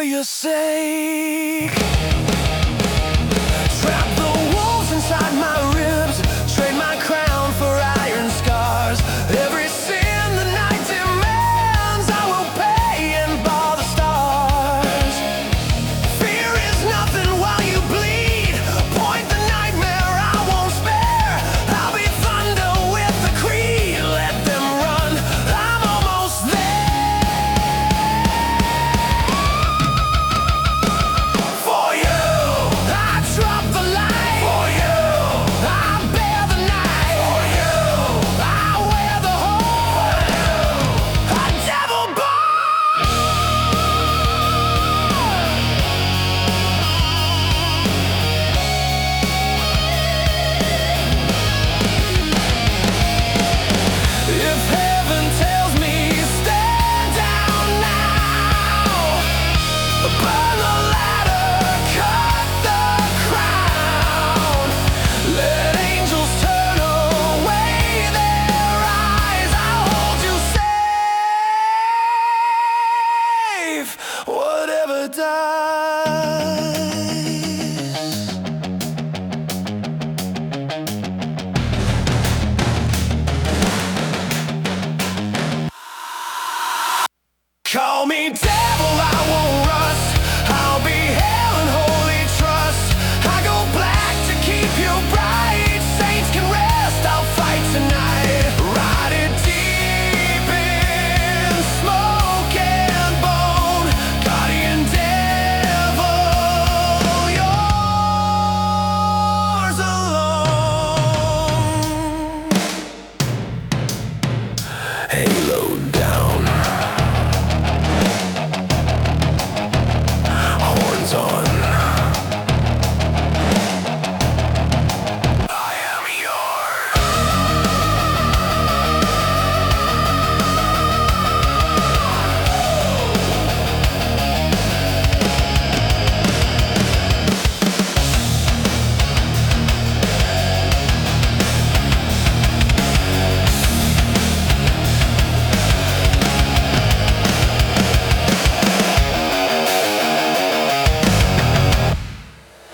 your sake. Trap the wolves inside my ribs, trade my crown for iron scars. Every sin the night demands, I will pay and bar the stars. Fear is nothing while you bleed. Point the nightmare, I won't spare. I'll be thunder with the creed. Let them run, I'm almost there. For you, I drop the light. For you, I bear the night. For you, I wear the horn. A devil born. If heaven tells me stand down now, burn the ladder, cut the crown. Let angels turn away their eyes. I'll hold you safe, whatever dies. Call me